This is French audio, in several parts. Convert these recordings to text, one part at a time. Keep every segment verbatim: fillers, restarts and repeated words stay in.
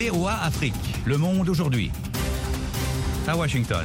V O A Afrique, le monde aujourd'hui. À Washington.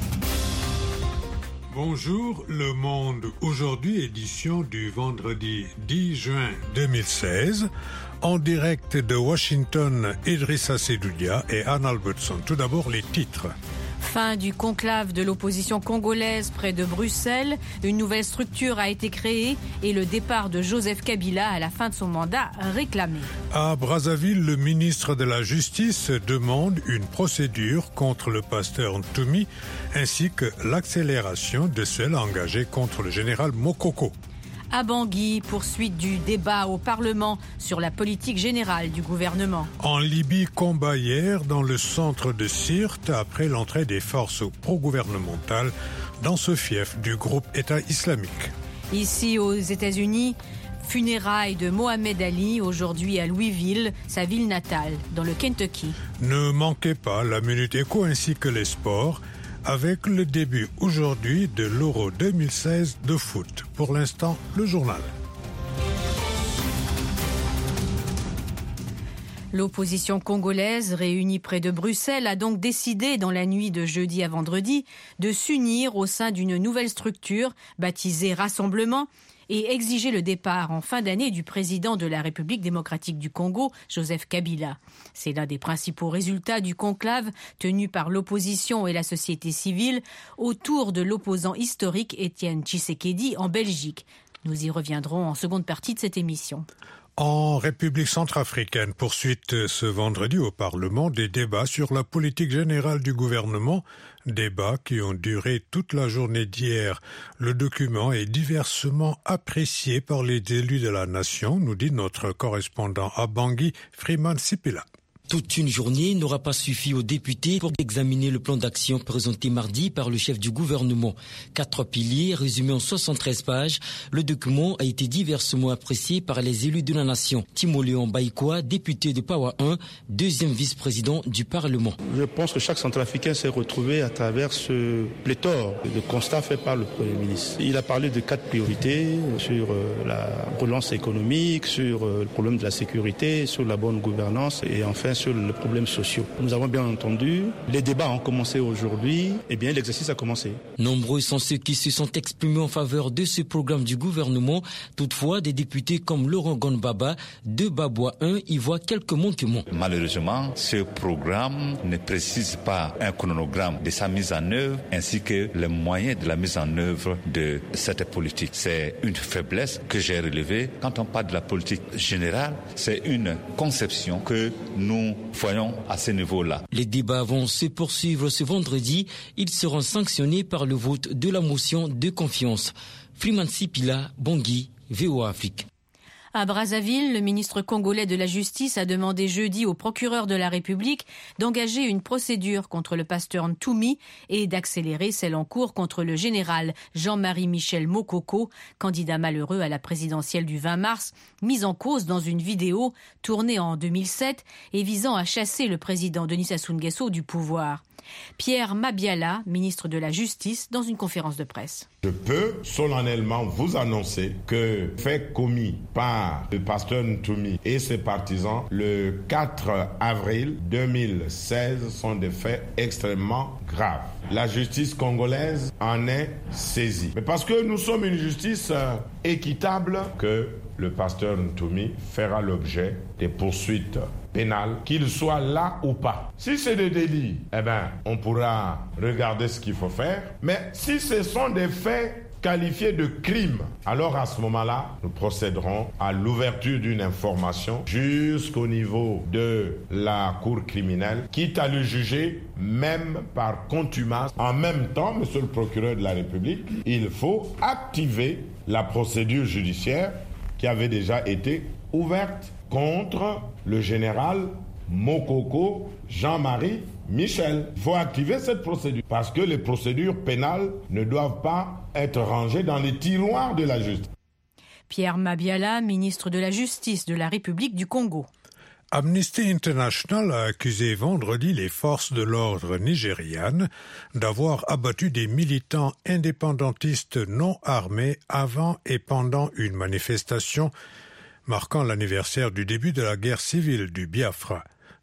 Bonjour, Le Monde aujourd'hui, édition du vendredi dix juin deux mille seize. En direct de Washington, Idrissa Sedoudia et Anne Albertson. Tout d'abord, les titres. Fin du conclave de l'opposition congolaise près de Bruxelles. Une nouvelle structure a été créée et le départ de Joseph Kabila à la fin de son mandat réclamé. À Brazzaville, le ministre de la Justice demande une procédure contre le pasteur Ntoumi ainsi que l'accélération de celle engagée contre le général Mokoko. À Bangui, poursuite du débat au Parlement sur la politique générale du gouvernement. En Libye, combat hier dans le centre de Sirte après l'entrée des forces pro-gouvernementales dans ce fief du groupe État islamique. Ici aux États-Unis, funérailles de Mohamed Ali aujourd'hui à Louisville, sa ville natale, dans le Kentucky. Ne manquez pas la Minute Éco ainsi que les sports, avec le début aujourd'hui de l'Euro deux mille seize de foot. Pour l'instant, le journal. L'opposition congolaise, réunie près de Bruxelles, a donc décidé, dans la nuit de jeudi à vendredi, de s'unir au sein d'une nouvelle structure baptisée Rassemblement et exiger le départ en fin d'année du président de la République démocratique du Congo, Joseph Kabila. C'est l'un des principaux résultats du conclave tenu par l'opposition et la société civile autour de l'opposant historique Étienne Tshisekedi en Belgique. Nous y reviendrons en seconde partie de cette émission. En République centrafricaine, poursuite ce vendredi au Parlement des débats sur la politique générale du gouvernement, débats qui ont duré toute la journée d'hier. Le document est diversement apprécié par les élus de la nation, nous dit notre correspondant à Bangui, Freeman Sipila. Toute une journée n'aura pas suffi aux députés pour examiner le plan d'action présenté mardi par le chef du gouvernement. Quatre piliers résumés en soixante-treize pages, le document a été diversement apprécié par les élus de la nation. Timoléon Baïkoa, député de Pawa un, deuxième vice-président du Parlement. Je pense que chaque Centrafricain s'est retrouvé à travers ce pléthore de constats faits par le Premier ministre. Il a parlé de quatre priorités sur la relance économique, sur le problème de la sécurité, sur la bonne gouvernance et enfin sur les problèmes sociaux. Nous avons bien entendu, les débats ont commencé aujourd'hui, et bien l'exercice a commencé. Nombreux sont ceux qui se sont exprimés en faveur de ce programme du gouvernement. Toutefois, des députés comme Laurent Gonbaba de Babwa un y voient quelques manquements. Malheureusement, ce programme ne précise pas un chronogramme de sa mise en œuvre ainsi que les moyens de la mise en œuvre de cette politique. C'est une faiblesse que j'ai relevée. Quand on parle de la politique générale, c'est une conception que nous voyons à ce niveau-là. Les débats vont se poursuivre ce vendredi. Ils seront sanctionnés par le vote de la motion de confiance. Freeman Sipila, Bangui, V O A Afrique. À Brazzaville, le ministre congolais de la Justice a demandé jeudi au procureur de la République d'engager une procédure contre le pasteur Ntoumi et d'accélérer celle en cours contre le général Jean-Marie Michel Mokoko, candidat malheureux à la présidentielle du vingt mars, mis en cause dans une vidéo tournée en deux mille sept et visant à chasser le président Denis Sassou Nguesso du pouvoir. Pierre Mabiala, ministre de la Justice, dans une conférence de presse. Je peux solennellement vous annoncer que faits commis par le pasteur Ntoumi et ses partisans le quatre avril deux mille seize sont des faits extrêmement graves. La justice congolaise en est saisie. Mais parce que nous sommes une justice équitable, que le pasteur Ntoumi fera l'objet des poursuites pénales, qu'il soit là ou pas. Si c'est des délits, eh ben, on pourra regarder ce qu'il faut faire. Mais si ce sont des faits qualifiés de crimes, alors à ce moment-là, nous procéderons à l'ouverture d'une information jusqu'au niveau de la cour criminelle, quitte à le juger même par contumace. En même temps, monsieur le procureur de la République, il faut activer la procédure judiciaire qui avait déjà été ouverte contre le général Mokoko Jean-Marie Michel. Il faut activer cette procédure parce que les procédures pénales ne doivent pas être rangées dans les tiroirs de la justice. Pierre Mabiala, ministre de la Justice de la République du Congo. Amnesty International a accusé vendredi les forces de l'ordre nigérianes d'avoir abattu des militants indépendantistes non armés avant et pendant une manifestation marquant l'anniversaire du début de la guerre civile du Biafra.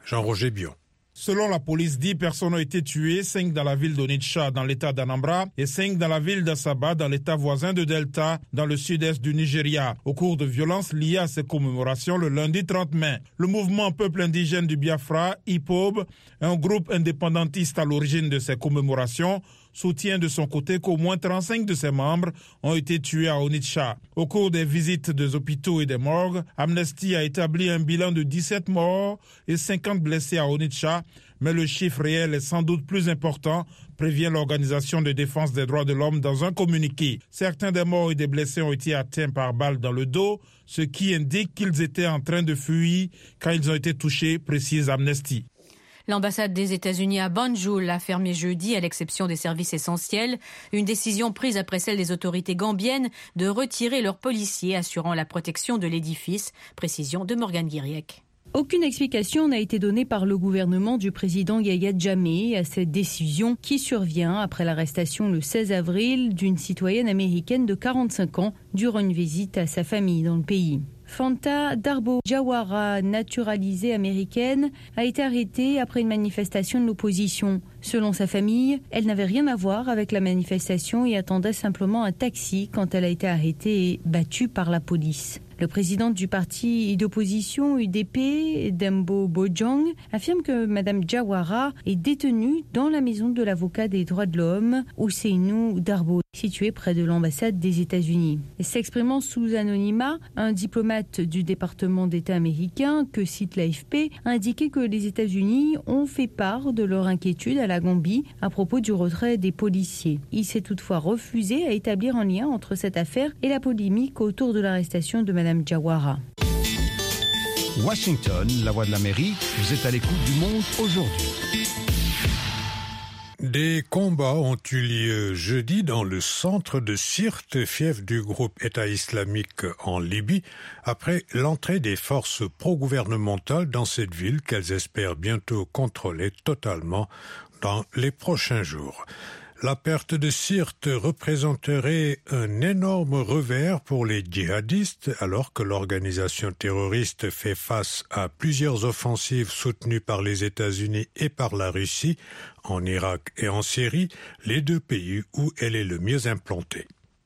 Jean-Roger Bion. Selon la police, dix personnes ont été tuées, cinq dans la ville d'Onitsha, dans l'état d'Anambra, et cinq dans la ville d'Asaba, dans l'état voisin de Delta, dans le sud-est du Nigeria, au cours de violences liées à ces commémorations le lundi trente mai. Le mouvement Peuple indigène du Biafra, I P O B, un groupe indépendantiste à l'origine de ces commémorations, soutient de son côté qu'au moins trente-cinq de ses membres ont été tués à Onitsha. Au cours des visites des hôpitaux et des morgues, Amnesty a établi un bilan de dix-sept morts et cinquante blessés à Onitsha, mais le chiffre réel est sans doute plus important, prévient l'Organisation de défense des droits de l'homme dans un communiqué. Certains des morts et des blessés ont été atteints par balles dans le dos, ce qui indique qu'ils étaient en train de fuir quand ils ont été touchés, précise Amnesty. L'ambassade des États-Unis à Banjul a fermé jeudi, à l'exception des services essentiels, une décision prise après celle des autorités gambiennes de retirer leurs policiers assurant la protection de l'édifice. Précision de Morgane Guiriec. Aucune explication n'a été donnée par le gouvernement du président Yahya Jammeh à cette décision qui survient après l'arrestation le seize avril d'une citoyenne américaine de quarante-cinq ans durant une visite à sa famille dans le pays. Fanta Darbo Jawara, naturalisée américaine, a été arrêtée après une manifestation de l'opposition. Selon sa famille, elle n'avait rien à voir avec la manifestation et attendait simplement un taxi quand elle a été arrêtée et battue par la police. Le président du parti d'opposition U D P, Dembo Bojang, affirme que Mme Jawara est détenue dans la maison de l'avocat des droits de l'homme, Ousseinou Darbo, située près de l'ambassade des États-Unis. S'exprimant sous anonymat, un diplomate du département d'État américain, que cite l'A F P, a indiqué que les États-Unis ont fait part de leur inquiétude à la Gambie à propos du retrait des policiers. Il s'est toutefois refusé à établir un lien entre cette affaire et la polémique autour de l'arrestation de Mme Jawara. Washington, la voix de l'Amérique, vous êtes à l'écoute du monde aujourd'hui. Des combats ont eu lieu jeudi dans le centre de Sirte, fief du groupe État islamique en Libye, après l'entrée des forces pro-gouvernementales dans cette ville qu'elles espèrent bientôt contrôler totalement dans les prochains jours. La perte de Sirte représenterait un énorme revers pour les djihadistes alors que l'organisation terroriste fait face à plusieurs offensives soutenues par les États-Unis et par la Russie en Irak et en Syrie, les deux pays où elle est le mieux implantée.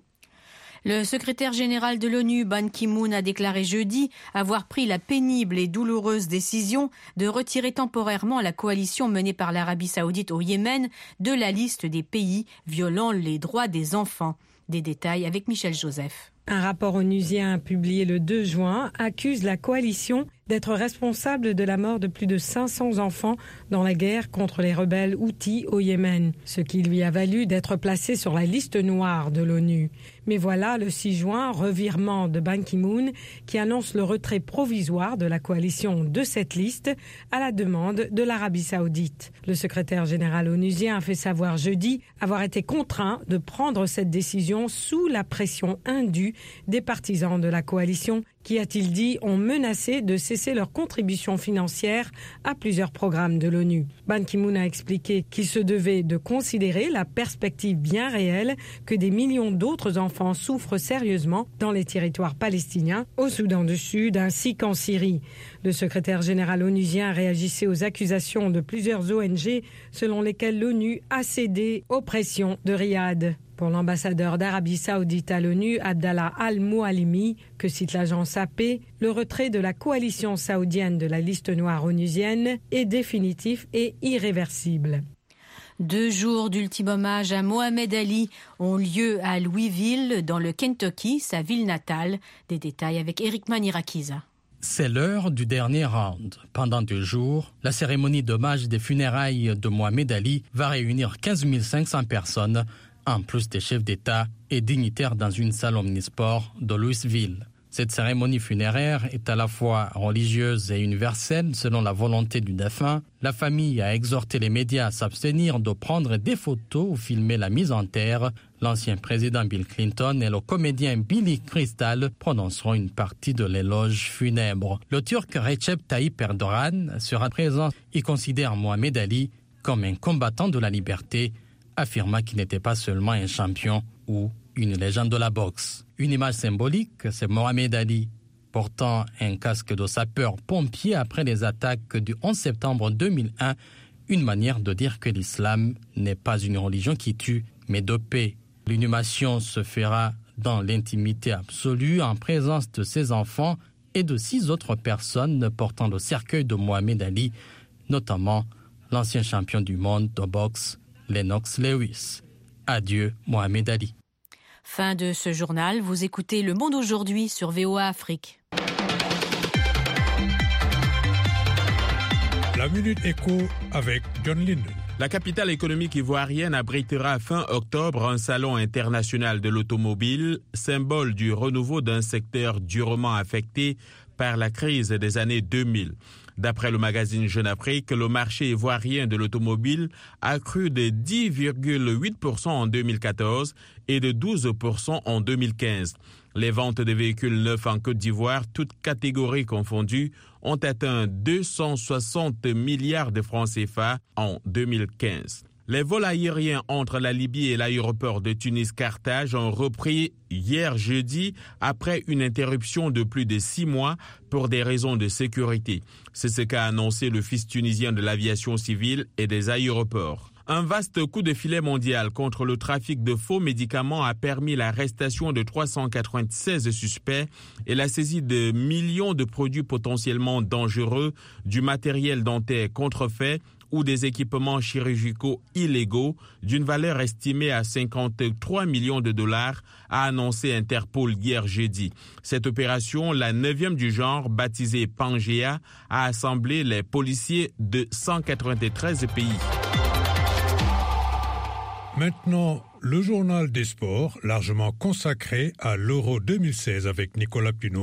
Le secrétaire général de l'ONU, Ban Ki-moon, a déclaré jeudi avoir pris la pénible et douloureuse décision de retirer temporairement la coalition menée par l'Arabie saoudite au Yémen de la liste des pays violant les droits des enfants. Des détails avec Michel Joseph. Un rapport onusien publié le deux juin accuse la coalition d'être responsable de la mort de plus de cinq cents enfants dans la guerre contre les rebelles Houthis au Yémen, ce qui lui a valu d'être placé sur la liste noire de l'ONU. Mais voilà le six juin, revirement de Ban Ki-moon qui annonce le retrait provisoire de la coalition de cette liste à la demande de l'Arabie saoudite. Le secrétaire général onusien a fait savoir jeudi avoir été contraint de prendre cette décision sous la pression indue des partisans de la coalition qui, a-t-il dit, ont menacé de cesser leur contribution financière à plusieurs programmes de l'ONU. Ban Ki-moon a expliqué qu'il se devait de considérer la perspective bien réelle que des millions d'autres enfants souffrent sérieusement dans les territoires palestiniens, au Soudan du Sud ainsi qu'en Syrie. Le secrétaire général onusien réagissait aux accusations de plusieurs O N G selon lesquelles l'ONU a cédé aux pressions de Riyad. Pour l'ambassadeur d'Arabie saoudite à l'ONU, Abdallah Al-Moualimi, que cite l'agence A P, le retrait de la coalition saoudienne de la liste noire onusienne est définitif et irréversible. Deux jours d'ultime hommage à Mohamed Ali ont lieu à Louisville, dans le Kentucky, sa ville natale. Des détails avec Eric Manirakiza. C'est l'heure du dernier round. Pendant deux jours, la cérémonie d'hommage des funérailles de Mohamed Ali va réunir quinze mille cinq cents personnes, en plus des chefs d'État et dignitaires dans une salle omnisport de Louisville. Cette cérémonie funéraire est à la fois religieuse et universelle selon la volonté du défunt. La famille a exhorté les médias à s'abstenir de prendre des photos ou filmer la mise en terre. L'ancien président Bill Clinton et le comédien Billy Crystal prononceront une partie de l'éloge funèbre. Le Turc Recep Tayyip Erdogan sera présent. Il considère Mohamed Ali comme un combattant de la liberté, affirma qu'il n'était pas seulement un champion ou une légende de la boxe. Une image symbolique, c'est Mohamed Ali portant un casque de sapeur-pompier après les attaques du onze septembre deux mille un, une manière de dire que l'islam n'est pas une religion qui tue, mais de paix. L'inhumation se fera dans l'intimité absolue en présence de ses enfants et de six autres personnes portant le cercueil de Mohamed Ali, notamment l'ancien champion du monde de boxe, Lennox Lewis. Adieu, Mohamed Ali. Fin de ce journal. Vous écoutez Le Monde aujourd'hui sur V O A Afrique. La Minute Éco avec John Linden. La capitale économique ivoirienne abritera fin octobre un salon international de l'automobile, symbole du renouveau d'un secteur durement affecté par la crise des années deux mille. D'après le magazine Jeune Afrique, le marché ivoirien de l'automobile a cru de dix virgule huit pour cent en deux mille quatorze et de douze pour cent en deux mille quinze. Les ventes de véhicules neufs en Côte d'Ivoire, toutes catégories confondues, ont atteint deux cent soixante milliards de francs C F A en deux mille quinze. Les vols aériens entre la Libye et l'aéroport de Tunis-Carthage ont repris hier jeudi après une interruption de plus de six mois pour des raisons de sécurité. C'est ce qu'a annoncé l'Office tunisien de l'aviation civile et des aéroports. Un vaste coup de filet mondial contre le trafic de faux médicaments a permis l'arrestation de trois cent quatre-vingt-seize suspects et la saisie de millions de produits potentiellement dangereux, du matériel dentaire contrefait ou des équipements chirurgicaux illégaux d'une valeur estimée à cinquante-trois millions de dollars, a annoncé Interpol hier jeudi. Cette opération, la neuvième du genre, baptisée Pangea, a assemblé les policiers de cent quatre-vingt-treize pays. Maintenant, le journal des sports, largement consacré à l'Euro deux mille seize avec Nicolas Pinault.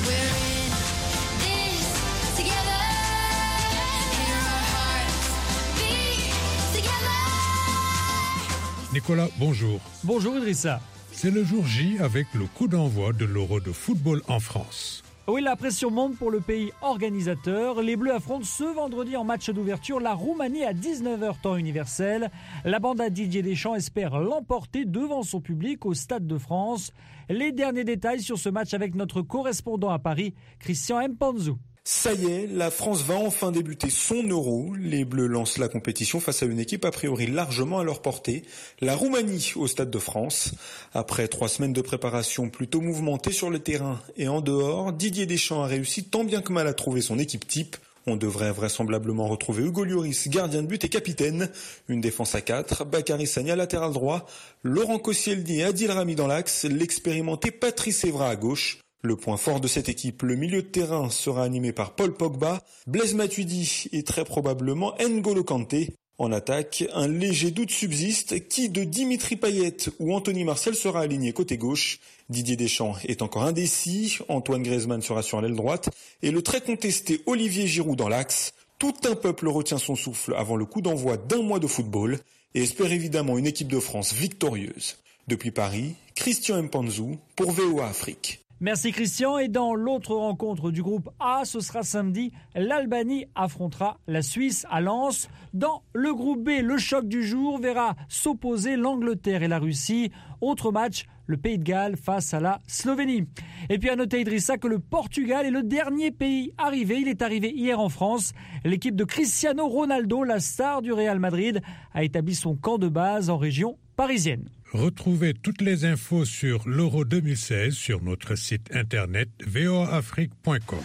Nicolas, bonjour. Bonjour Idrissa. C'est le jour J avec le coup d'envoi de l'Euro de football en France. Oui, la pression monte pour le pays organisateur. Les Bleus affrontent ce vendredi en match d'ouverture la Roumanie à dix-neuf heures temps universel. La bande à Didier Deschamps espère l'emporter devant son public au Stade de France. Les derniers détails sur ce match avec notre correspondant à Paris, Christian Mpanzou. Ça y est, la France va enfin débuter son Euro. Les Bleus lancent la compétition face à une équipe a priori largement à leur portée, la Roumanie au Stade de France. Après trois semaines de préparation plutôt mouvementées sur le terrain et en dehors, Didier Deschamps a réussi tant bien que mal à trouver son équipe type. On devrait vraisemblablement retrouver Hugo Lloris, gardien de but et capitaine. Une défense à quatre, Bakary Sagna latéral droit, Laurent Koscielny et Adil Rami dans l'axe, l'expérimenté Patrice Evra à gauche. Le point fort de cette équipe, le milieu de terrain, sera animé par Paul Pogba, Blaise Matuidi et très probablement N'Golo Kanté. En attaque, un léger doute subsiste, qui de Dimitri Payet ou Anthony Martial sera aligné côté gauche. Didier Deschamps est encore indécis, Antoine Griezmann sera sur l'aile droite et le très contesté Olivier Giroud dans l'axe. Tout un peuple retient son souffle avant le coup d'envoi d'un mois de football et espère évidemment une équipe de France victorieuse. Depuis Paris, Christian Mpanzou pour V O A Afrique. Merci Christian. Et dans l'autre rencontre du groupe A, ce sera samedi, l'Albanie affrontera la Suisse à Lens. Dans le groupe B, le choc du jour verra s'opposer l'Angleterre et la Russie. Autre match, le Pays de Galles face à la Slovénie. Et puis à noter Idrissa que le Portugal est le dernier pays arrivé. Il est arrivé hier en France. L'équipe de Cristiano Ronaldo, la star du Real Madrid, a établi son camp de base en région parisienne. Retrouvez toutes les infos sur l'Euro deux mille seize sur notre site internet v o a afrique point com.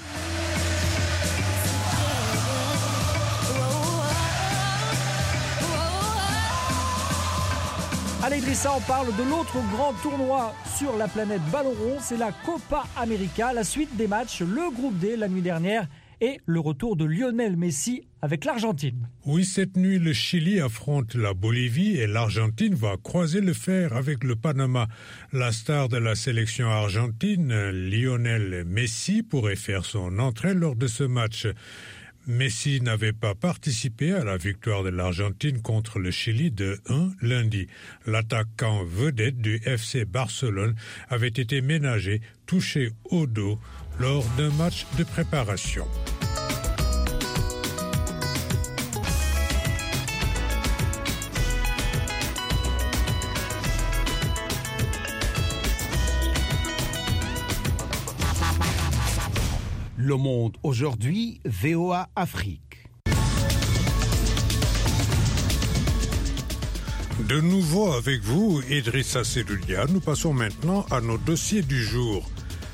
Allez Idrissa, on parle de l'autre grand tournoi sur la planète ballon rond, c'est la Copa América. La suite des matchs, le groupe D la nuit dernière et le retour de Lionel Messi avec l'Argentine. Oui, cette nuit, le Chili affronte la Bolivie et l'Argentine va croiser le fer avec le Panama. La star de la sélection argentine, Lionel Messi, pourrait faire son entrée lors de ce match. Messi n'avait pas participé à la victoire de l'Argentine contre le Chili de un lundi. L'attaquant vedette du F C Barcelone avait été ménagé, touché au dos lors d'un match de préparation. Le Monde aujourd'hui, V O A Afrique. De nouveau avec vous, Idrissa Seloulia, nous passons maintenant à nos dossiers du jour.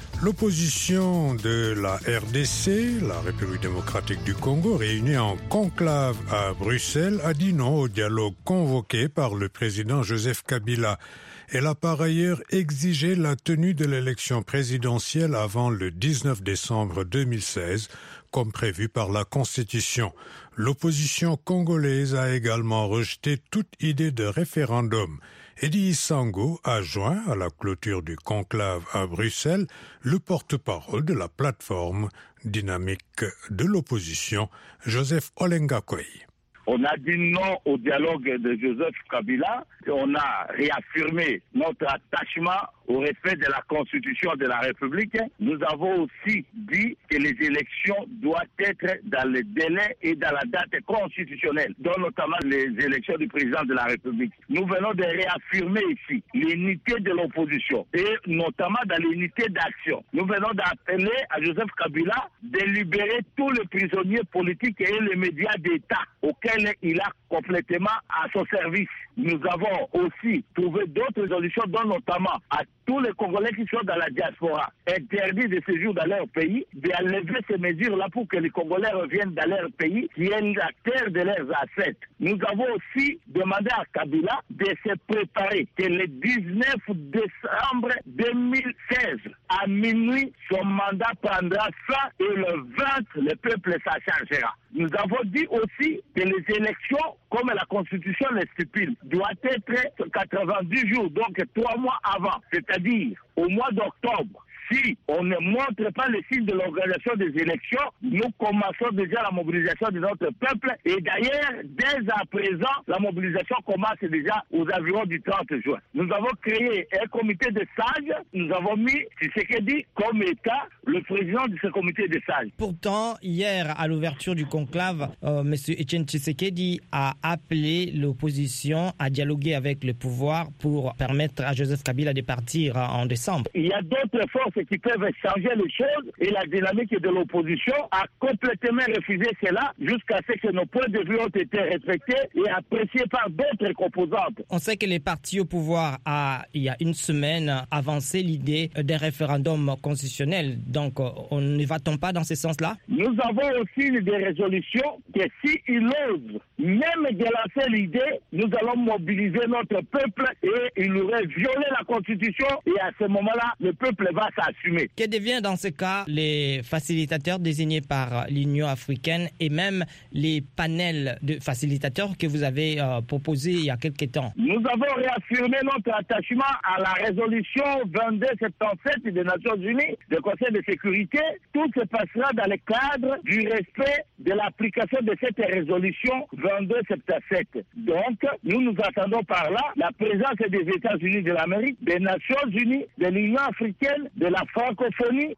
L'opposition de la R D C, la République démocratique du Congo, réunie en conclave à Bruxelles, a dit non au dialogue convoqué par le président Joseph Kabila. Elle a par ailleurs exigé la tenue de l'élection présidentielle avant le dix-neuf décembre deux mille seize, comme prévu par la Constitution. L'opposition congolaise a également rejeté toute idée de référendum. Eddie Sango a joint à la clôture du conclave à Bruxelles le porte-parole de la plateforme dynamique de l'opposition, Joseph Olengakoy. On a dit non au dialogue de Joseph Kabila. On a réaffirmé notre attachement au respect de la Constitution de la République. Nous avons aussi dit que les élections doivent être dans les délais et dans la date constitutionnelle, dont notamment les élections du président de la République. Nous venons de réaffirmer ici l'unité de l'opposition et notamment dans l'unité d'action. Nous venons d'appeler à Joseph Kabila de libérer tous les prisonniers politiques et les médias d'État auxquels il a complètement à son service. Nous avons aussi trouvé d'autres résolutions, dont notamment à tous les Congolais qui sont dans la diaspora, interdits de séjour dans leur pays, d'enlever ces mesures-là pour que les Congolais reviennent dans leur pays, qui est la terre de leurs ancêtres. Nous avons aussi demandé à Kabila de se préparer que le dix-neuf décembre deux mille seize, à minuit, son mandat prendra fin et le vingt, le peuple s'en chargera. Nous avons dit aussi que les élections, comme la Constitution le stipule, doivent être quatre-vingt-dix jours, donc trois mois avant, c'est-à-dire au mois d'octobre. Si on ne montre pas le signe de l'organisation des élections, nous commençons déjà la mobilisation de notre peuple. Et d'ailleurs, dès à présent, la mobilisation commence déjà aux environs du trente juin. Nous avons créé un comité de sages. Nous avons mis Tshisekedi comme État le président de ce comité de sages. Pourtant, hier, à l'ouverture du conclave, euh, M. Etienne Tshisekedi a appelé l'opposition à dialoguer avec le pouvoir pour permettre à Joseph Kabila de partir en décembre. Il y a d'autres forces qui peuvent changer les choses et la dynamique de l'opposition a complètement refusé cela jusqu'à ce que nos points de vue ont été respectés et appréciés par d'autres composantes. On sait que les partis au pouvoir a, il y a une semaine, avancé l'idée d'un référendum constitutionnel. Donc, on ne va-t-on pas dans ce sens-là? Nous avons aussi des résolutions que s'ils osent même de lancer l'idée, nous allons mobiliser notre peuple et il aurait violé la Constitution et à ce moment-là, le peuple va s'assumer. Que devient dans ce cas les facilitateurs désignés par l'Union africaine et même les panels de facilitateurs que vous avez euh, proposés il y a quelques temps? Nous avons réaffirmé notre attachement à la résolution vingt-deux soixante-dix-sept des Nations Unies, du Conseil de sécurité. Tout se passera dans le cadre du respect de l'application de cette résolution vingt-deux soixante-dix-sept. Donc, nous nous attendons par là la présence des États-Unis de l'Amérique, des Nations Unies, de l'Union africaine, de la francophonie.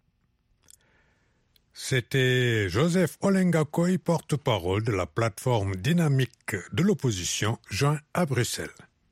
C'était Joseph Olengakoy, porte-parole de la plateforme dynamique de l'opposition, joint à Bruxelles.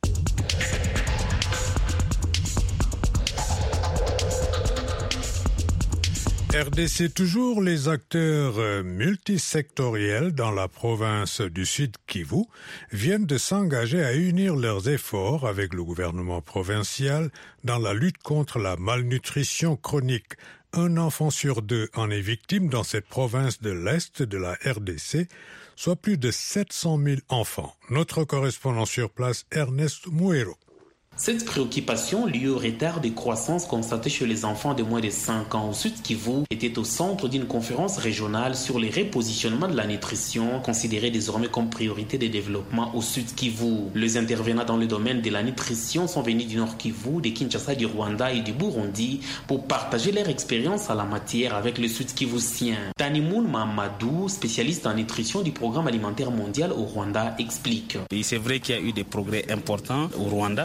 R D C toujours, les acteurs multisectoriels dans la province du Sud Kivu viennent de s'engager à unir leurs efforts avec le gouvernement provincial dans la lutte contre la malnutrition chronique. Un enfant sur deux en est victime dans cette province de l'Est de la R D C, soit plus de sept cent mille enfants. Notre correspondant sur place, Ernest Mouero. Cette préoccupation liée au retard de croissance constaté chez les enfants de moins de cinq ans au Sud Kivu était au centre d'une conférence régionale sur les repositionnements de la nutrition, considérée désormais comme priorité de développement au Sud Kivu. Les intervenants dans le domaine de la nutrition sont venus du Nord Kivu, de Kinshasa, du Rwanda et du Burundi pour partager leur expérience à la matière avec le Sud Kivusien. Tanimoun Mamadou, spécialiste en nutrition du Programme alimentaire mondial au Rwanda, explique. Et c'est vrai qu'il y a eu des progrès importants au Rwanda.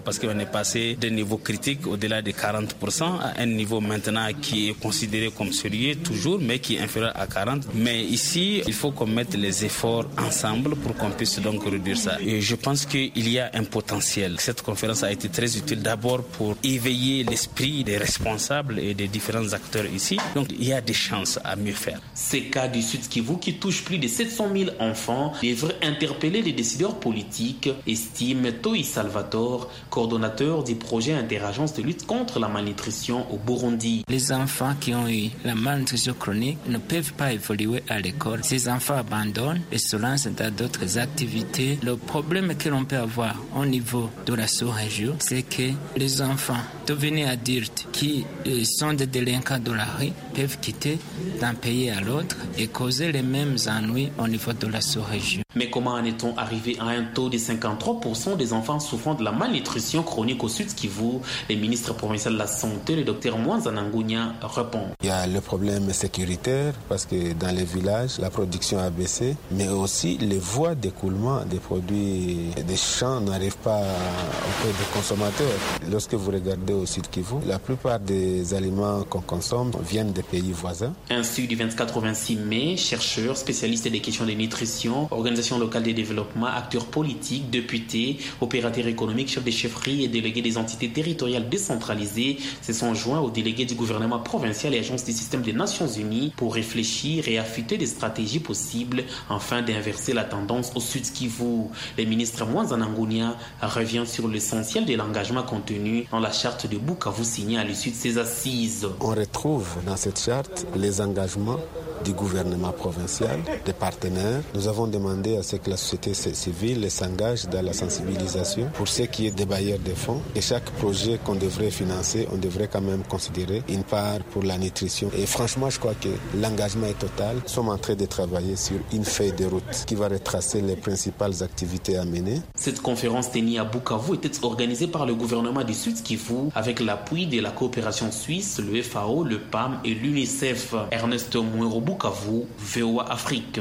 parce qu'on est passé d'un niveau critique au-delà de quarante pour cent à un niveau maintenant qui est considéré comme sérieux toujours, mais qui est inférieur à quarante. Mais ici, il faut qu'on mette les efforts ensemble pour qu'on puisse donc réduire ça. Et je pense qu'il y a un potentiel. Cette conférence a été très utile d'abord pour éveiller l'esprit des responsables et des différents acteurs ici. Donc il y a des chances à mieux faire. Ces cas du Sud Kivu qui touchent plus de sept cent mille enfants devraient interpeller les décideurs politiques, estime Toi Salvatore, coordonnateur du projet interagence de lutte contre la malnutrition au Burundi. Les enfants qui ont eu la malnutrition chronique ne peuvent pas évoluer à l'école. Ces enfants abandonnent et se lancent dans d'autres activités. Le problème que l'on peut avoir au niveau de la sous-région, c'est que les enfants devenus adultes qui sont des délinquants de la rue peuvent quitter d'un pays à l'autre et causer les mêmes ennuis au niveau de la sous-région. Mais comment en est-on arrivé à un taux de cinquante-trois pour cent des enfants souffrant de la malnutrition chronique au Sud Kivu? Le ministre provincial de la Santé, le docteur Mwanza Nangunya, répond. Il y a le problème sécuritaire parce que dans les villages, la production a baissé, mais aussi les voies d'écoulement des produits des champs n'arrivent pas auprès des consommateurs. Lorsque vous regardez au Sud Kivu, la plupart des aliments qu'on consomme viennent des pays voisins. Ainsi, du vingt-quatre au vingt-six mai, chercheurs, spécialistes des questions de nutrition, organisations locales de développement, acteurs politiques, députés, opérateurs économiques, chefs de chefferie et délégués des entités territoriales décentralisées se sont joints aux délégués du gouvernement provincial et agences du système des Nations Unies pour réfléchir et affûter des stratégies possibles afin d'inverser la tendance au Sud Kivu. Le ministre Mwanza Nangunya revient sur l'essentiel de l'engagement contenu dans la charte de Bukavu signée à l'issue de ces assises. On retrouve dans cette charte les engagements du gouvernement provincial, des partenaires. Nous avons demandé à ce que la société civile s'engage dans la sensibilisation pour ce qui est des bailleurs de fonds. Et chaque projet qu'on devrait financer, on devrait quand même considérer une part pour la nutrition. Et franchement, je crois que l'engagement est total. Nous sommes en train de travailler sur une feuille de route qui va retracer les principales activités à mener. Cette conférence tenue à Bukavu était organisée par le gouvernement du Sud Kivu avec l'appui de la coopération suisse, le F A O, le P A M et l'UNICEF. Ernest Mouero, Bukavu, V O A Afrique.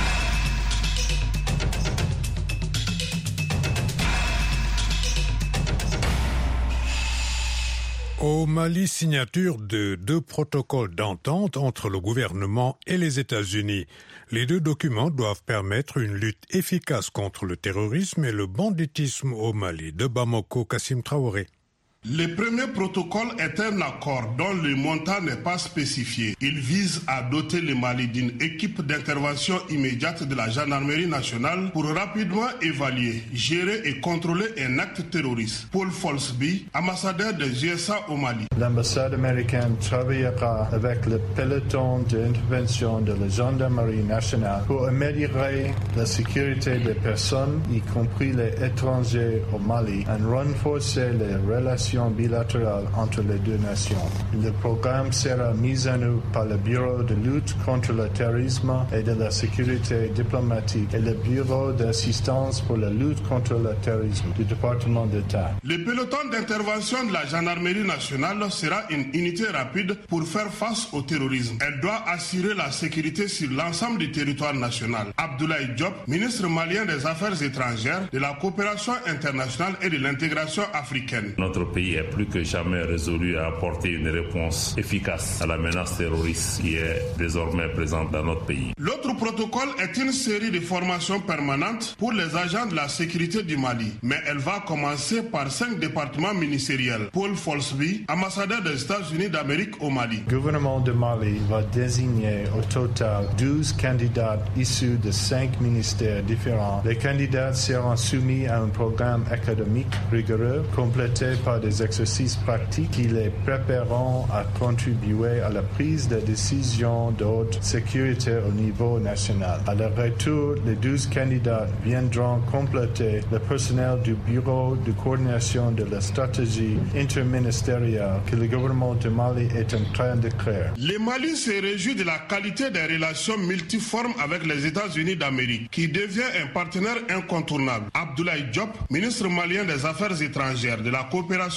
Au Mali, signature de deux protocoles d'entente entre le gouvernement et les États-Unis. Les deux documents doivent permettre une lutte efficace contre le terrorisme et le banditisme au Mali. De Bamako, Kassim Traoré. Le premier protocole est un accord dont le montant n'est pas spécifié. Il vise à doter le Mali d'une équipe d'intervention immédiate de la gendarmerie nationale pour rapidement évaluer, gérer et contrôler un acte terroriste. Paul Folsby, ambassadeur des U S A au Mali. L'ambassade américaine travaillera avec le peloton d'intervention de la gendarmerie nationale pour améliorer la sécurité des personnes, y compris les étrangers au Mali, et renforcer les relations bilatérales entre les deux nations. Le programme sera mis en œuvre par le Bureau de lutte contre le terrorisme et de la sécurité diplomatique et le Bureau d'assistance pour la lutte contre le terrorisme du département d'État. Le peloton d'intervention de la gendarmerie nationale sera une unité rapide pour faire face au terrorisme. Elle doit assurer la sécurité sur l'ensemble du territoire national. Abdoulaye Diop, ministre malien des Affaires étrangères, de la coopération internationale et de l'intégration africaine. Notre pays est plus que jamais résolu à apporter une réponse efficace à la menace terroriste qui est désormais présente dans notre pays. L'autre protocole est une série de formations permanentes pour les agents de la sécurité du Mali, mais elle va commencer par cinq départements ministériels. Paul Folsby, ambassadeur des États-Unis d'Amérique au Mali. Le gouvernement de Mali va désigner au total douze candidats issus de cinq ministères différents. Les candidats seront soumis à un programme académique rigoureux complété par des exercices pratiques qui les prépareront à contribuer à la prise de décisions d'ordre sécurité au niveau national. À leur retour, les douze candidats viendront compléter le personnel du Bureau de coordination de la stratégie interministérielle que le gouvernement de Mali est en train de créer. Le Mali se réjouit de la qualité des relations multiformes avec les États-Unis d'Amérique, qui devient un partenaire incontournable. Abdoulaye Diop, ministre malien des Affaires étrangères, de la coopération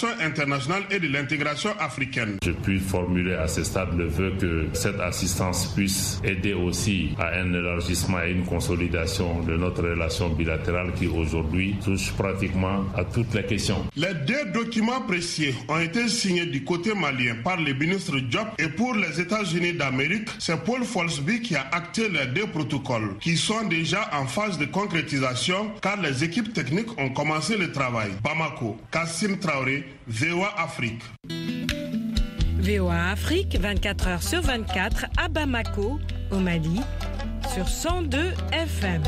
coopération internationale et de l'intégration africaine. Je puis formuler à ce stade le vœu que cette assistance puisse aider aussi à un élargissement et une consolidation de notre relation bilatérale qui aujourd'hui touche pratiquement à toutes les questions. Les deux documents précis ont été signés du côté malien par le ministre Diop et pour les États-Unis d'Amérique, c'est Paul Folsby qui a acté les deux protocoles qui sont déjà en phase de concrétisation car les équipes techniques ont commencé le travail. Bamako, Kassim Traoré, V O A Afrique. V O A Afrique, vingt-quatre heures sur vingt-quatre à Bamako, au Mali, sur cent deux F M.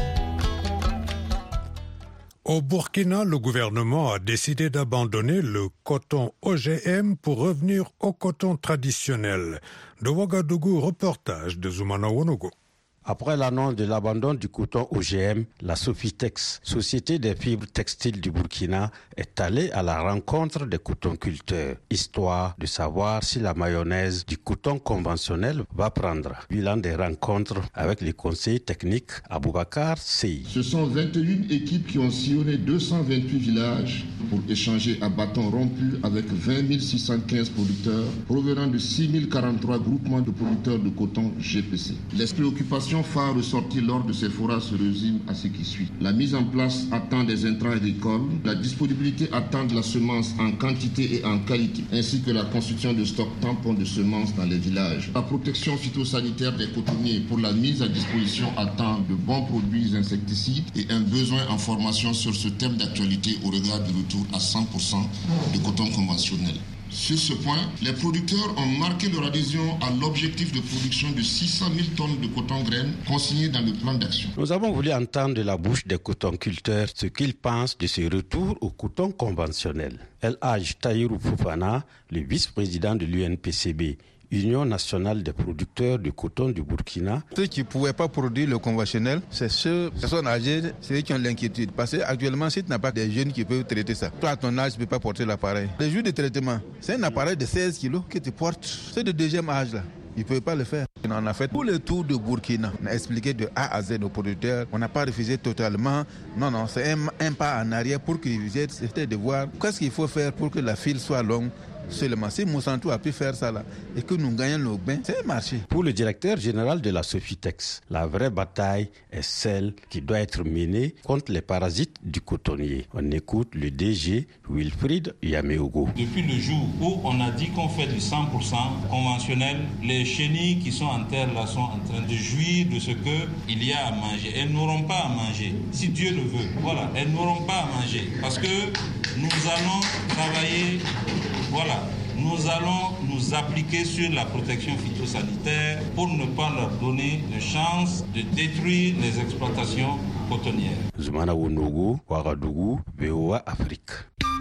Au Burkina, le gouvernement a décidé d'abandonner le coton O G M pour revenir au coton traditionnel. De Ouagadougou, reportage de Zoumana Wonogo. Après l'annonce de l'abandon du coton O G M, la Sofitex, Société des fibres textiles du Burkina, est allée à la rencontre des cotonculteurs, histoire de savoir si la mayonnaise du coton conventionnel va prendre. Bilan des rencontres avec les conseillers techniques Aboubakar Sey. Ce sont vingt et une équipes qui ont sillonné deux cent vingt-huit villages pour échanger à bâton rompu avec vingt mille six cent quinze producteurs provenant de six mille quarante-trois groupements de producteurs de coton G P C. Les préoccupations phare ressorti lors de ces forats se résume à ce qui suit. La mise en place à temps des intrants agricoles, la disponibilité à temps de la semence en quantité et en qualité, ainsi que la construction de stocks tampons de semences dans les villages. La protection phytosanitaire des cotonniers pour la mise à disposition à temps de bons produits insecticides et un besoin en formation sur ce thème d'actualité au regard du retour à cent pour cent de coton conventionnel. Sur ce point, les producteurs ont marqué leur adhésion à l'objectif de production de six cent mille tonnes de coton-graines consigné dans le plan d'action. Nous avons voulu entendre de la bouche des cotonculteurs ce qu'ils pensent de ce retour au coton conventionnel. El Hadj Tahirou Fofana, le vice-président de l'U N P C B, Union nationale des producteurs de coton du Burkina. Ceux qui ne pouvaient pas produire le conventionnel, c'est ceux, les personnes âgées, c'est eux qui ont l'inquiétude. Parce qu'actuellement, si tu n'as pas des jeunes qui peuvent traiter ça, toi à ton âge, tu ne peux pas porter l'appareil. Les jours de traitement, c'est un appareil de seize kilos que tu portes. C'est de deuxième âge là. Ils ne pouvaient pas le faire. On en a fait tout le tour de Burkina. On a expliqué de A à Z aux producteurs. On n'a pas refusé totalement. Non, non, c'est un, un pas en arrière pour qu'ils aient c'était de voir qu'est-ce qu'il faut faire pour que la file soit longue. Seulement si Monsanto a pu faire ça là et que nous gagnons nos gains, c'est un marché. Pour le directeur général de la Sofitex, la vraie bataille est celle qui doit être menée contre les parasites du cotonnier. On écoute le D G Wilfried Yameogo. Depuis le jour où on a dit qu'on fait du cent pour cent conventionnel, les chenilles qui sont en terre là sont en train de jouir de ce qu'il y a à manger. Elles n'auront pas à manger, si Dieu le veut. Voilà, elles n'auront pas à manger parce que nous allons travailler, voilà. Nous allons nous appliquer sur la protection phytosanitaire pour ne pas leur donner de chance de détruire les exploitations cotonnières. Zoumana Wonogo, Ouagadougou, V O A Afrique.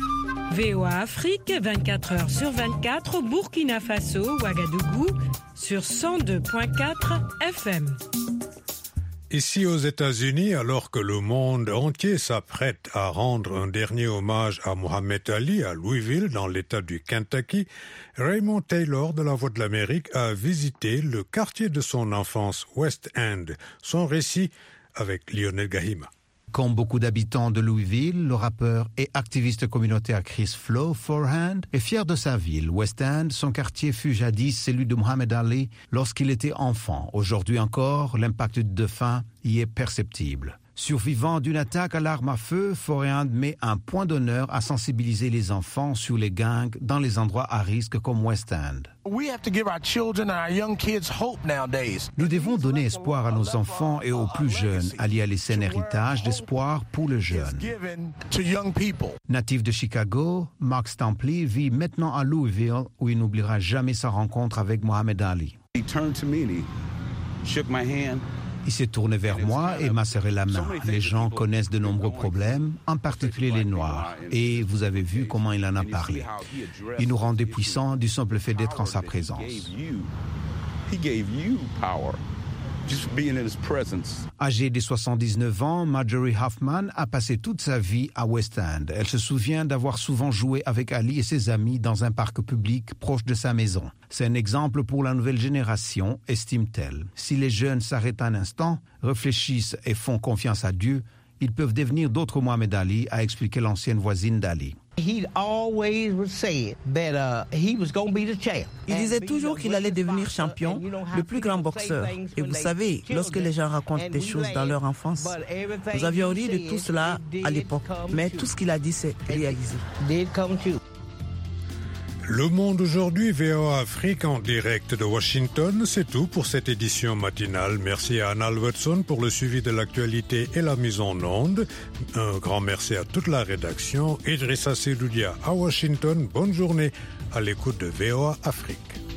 V O A Afrique, vingt-quatre heures sur vingt-quatre, Burkina Faso, Ouagadougou, sur cent deux virgule quatre F M. Ici aux États-Unis, alors que le monde entier s'apprête à rendre un dernier hommage à Muhammad Ali à Louisville, dans l'État du Kentucky, Raymond Taylor de la Voix de l'Amérique a visité le quartier de son enfance, West End. Son récit avec Lionel Gahima. Comme beaucoup d'habitants de Louisville, le rappeur et activiste communautaire Chris Flo Forehand est fier de sa ville. West End, son quartier fut jadis celui de Muhammad Ali lorsqu'il était enfant. Aujourd'hui encore, l'impact du défunt y est perceptible. Survivant d'une attaque à l'arme à feu, Forehand met un point d'honneur à sensibiliser les enfants sur les gangs dans les endroits à risque comme West End. Nous devons donner espoir à nos enfants et aux plus jeunes. Ali a laissé un héritage d'espoir pour les jeunes. Natif de Chicago, Mark Stampley vit maintenant à Louisville où il n'oubliera jamais sa rencontre avec Muhammad Ali. Il s'est tourné vers moi et m'a serré la main. Les gens connaissent de nombreux problèmes, en particulier les Noirs. Et vous avez vu comment il en a parlé. Il nous rendait puissants du simple fait d'être en sa présence. Âgée de soixante-dix-neuf ans, Marjorie Huffman a passé toute sa vie à West End. Elle se souvient d'avoir souvent joué avec Ali et ses amis dans un parc public proche de sa maison. C'est un exemple pour la nouvelle génération, estime-t-elle. Si les jeunes s'arrêtent un instant, réfléchissent et font confiance à Dieu, ils peuvent devenir d'autres Muhammad Ali, a expliqué l'ancienne voisine d'Ali. Il disait toujours qu'il allait devenir champion, le plus grand boxeur. Et vous savez, lorsque les gens racontent des choses dans leur enfance, nous avions ri de tout cela à l'époque. Mais tout ce qu'il a dit s'est réalisé. Le Monde aujourd'hui, V O A Afrique en direct de Washington, c'est tout pour cette édition matinale. Merci à Anna Albertson pour le suivi de l'actualité et la mise en onde. Un grand merci à toute la rédaction. Idrissa Sedoudia à Washington, bonne journée à l'écoute de V O A Afrique.